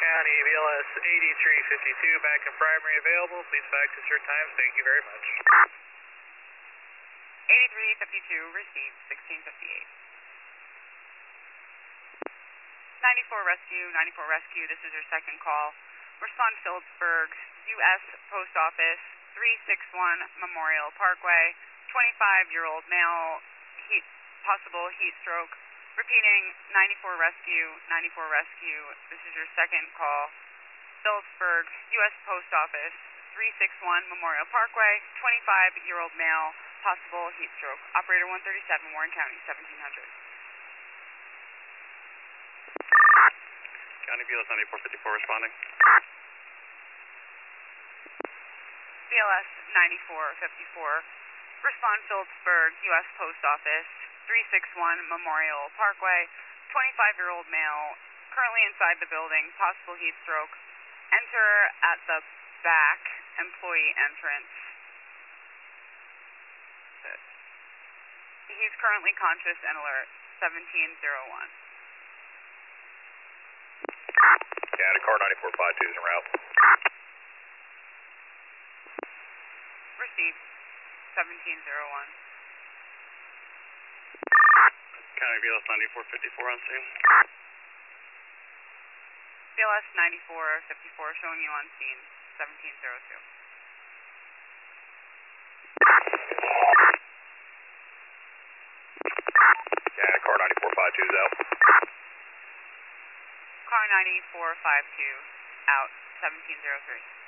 County, BLS 8352, back in primary available. Please fax us your times. Thank you very much. 8352, received, 1658. 94 Rescue, this is your second call. Respond Phillipsburg, U.S. Post Office, 361 Memorial Parkway, 25-year-old male, possible heat stroke. Repeating, 94 Rescue, this is your second call. Phillipsburg, U.S. Post Office, 361 Memorial Parkway, 25-year-old male, possible heat stroke. Operator 137, Warren County, 1700. County BLS 9454 responding. BLS 9454. Respond Phillipsburg, U.S. Post Office, 361 Memorial Parkway, 25-year-old male, currently inside the building, possible heat stroke. Enter at the back, employee entrance. He's currently conscious and alert, 1701. County car 9452 is en route. Received, 1701. County BLS 9454 on scene. BLS 9454 showing you on scene, 1702. County car 9452 is out. Car 9452 out, 1703.